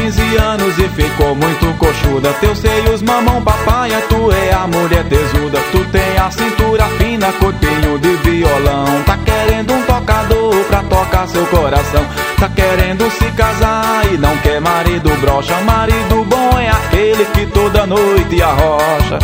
15 anos e ficou muito coxuda. Teus seios mamão papaya, tu é a mulher tesuda. Tu tem a cintura fina, corpinho de violão. Tá querendo um tocador pra tocar seu coração. Tá querendo se casar e não quer marido broxa. Marido bom é aquele que toda noite arrocha.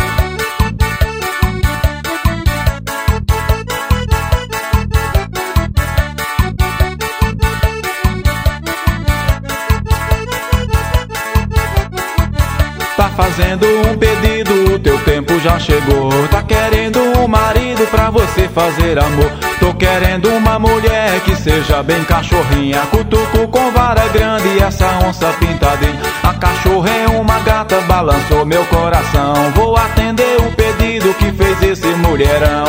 Tá fazendo um pedido, o teu tempo já chegou. Tá querendo um marido pra você fazer amor. Tô querendo uma mulher que seja bem cachorrinha. Cutuco com vara grande e essa onça pintadinha. A cachorra é uma gata, balançou meu coração. Vou atender o pedido que fez esse mulherão.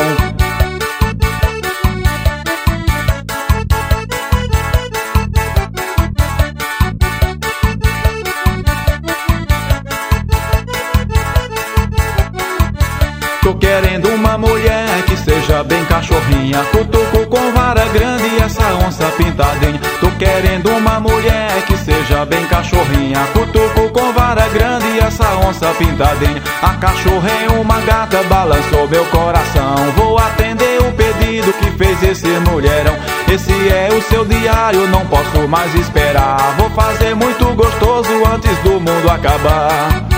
Tô querendo uma mulher que seja bem cachorrinha. Cutuco com vara grande e essa onça pintadinha. Tô querendo uma mulher que seja bem cachorrinha. Cutuco com vara grande e essa onça pintadinha. A cachorra é uma gata, balançou meu coração. Vou atender o pedido que fez esse mulherão. Esse é o seu diário, não posso mais esperar. Vou fazer muito gostoso antes do mundo acabar.